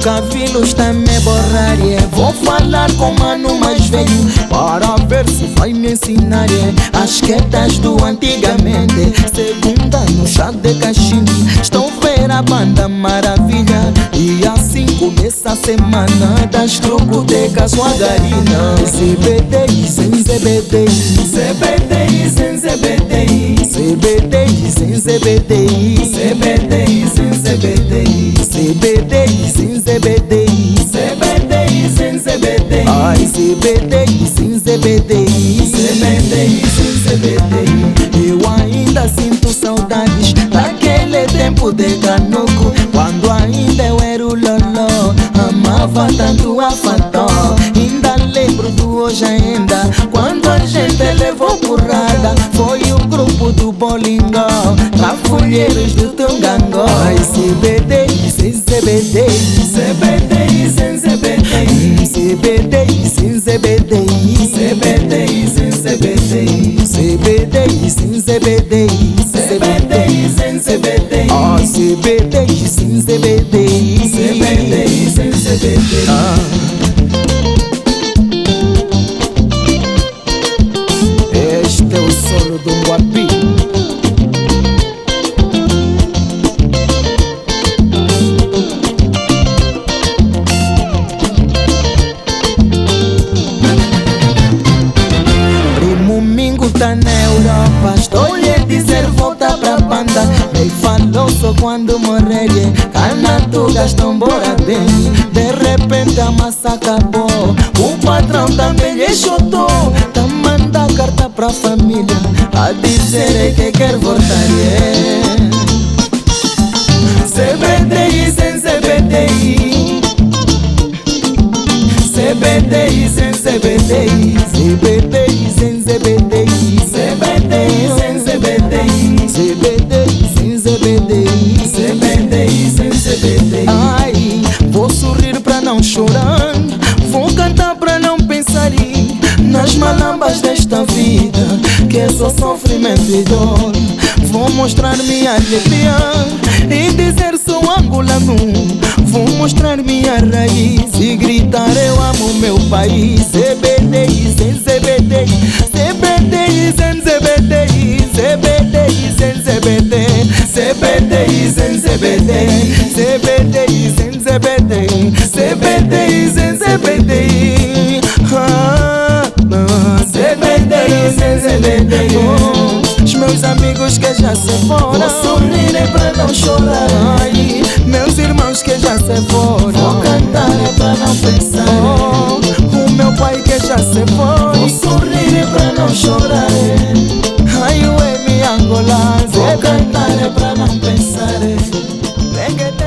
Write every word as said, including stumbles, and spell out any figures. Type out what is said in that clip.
cabelo está me borrar, yeah. Vou falar com o mano mais velho para ver se vai me ensinar, yeah. As quedas do antigamente. Segunda no chá de caixinha, estou ver a banda maravilha. E assim começa a semana das trocotecas Suagarina. C B D I sem C B D I, C B D I sem C B D I, C B D I sem C B D I, C B D I sem C B D I, C B D I sem C B D I, C B D I sem C B D I, ai C B D I sem C B D I, C B D I sem C B D I. Eu ainda sinto saudades daquele tempo de Canoco, quando ainda eu era o loló, amava tanto a Fató. Ainda lembro do hoje ainda, quando a gente levou porrada. Foi o grupo do Bolingó, Trafolheiros do Tungangó. Ai C B D I sem C B D I, C B D I sem C B D I, C B D I sem C B D I, C B D I sem C B D I, C B D I sem C B D I, C B D I sem C B D I, ah C B D I sem C B D I, C B D I sem C B D I. Este é o solo do Mwapi. Primo Mingo tá na Europa, estou-lhe a dizer volta pra banda. Me falou só quando morrer, Canatu gastou embora bem. De repente a massa acabou, o patrão também lhe chutou. Tá manda carta pra família a dizer que quer voltar, yeah. C B D I sem C B D I, C B D I sem C B D I, C B D I sem C B D I, C B D I sem C B D I, C B D I sem C B D I, C B D I sem C B D I. Ai, vou sorrir pra não chorar, vou cantar pra não pensar nas malambas desta vida, que é só sofrimento e dor. Vou mostrar minha alegria e dizer sou angolano. Vou mostrar minha raiz e gritar eu amo meu país. C B D I sem C B D I, C B D I sem C B D I, C B D I sem C B D I, C B D I sem C B D I, C B D I sem C B D I, C B D I sem C B D I. C B D I sem C B D I. Os meus amigos que já se foram, vou sorrir é pra não chorar. Ai, meus irmãos que já se foram, vou cantar é pra não pensar. Oh, o meu pai que já se foi, vou sorrir é pra não chorar. Ai, ué, minha Angola, vou cantar é pra não pensar.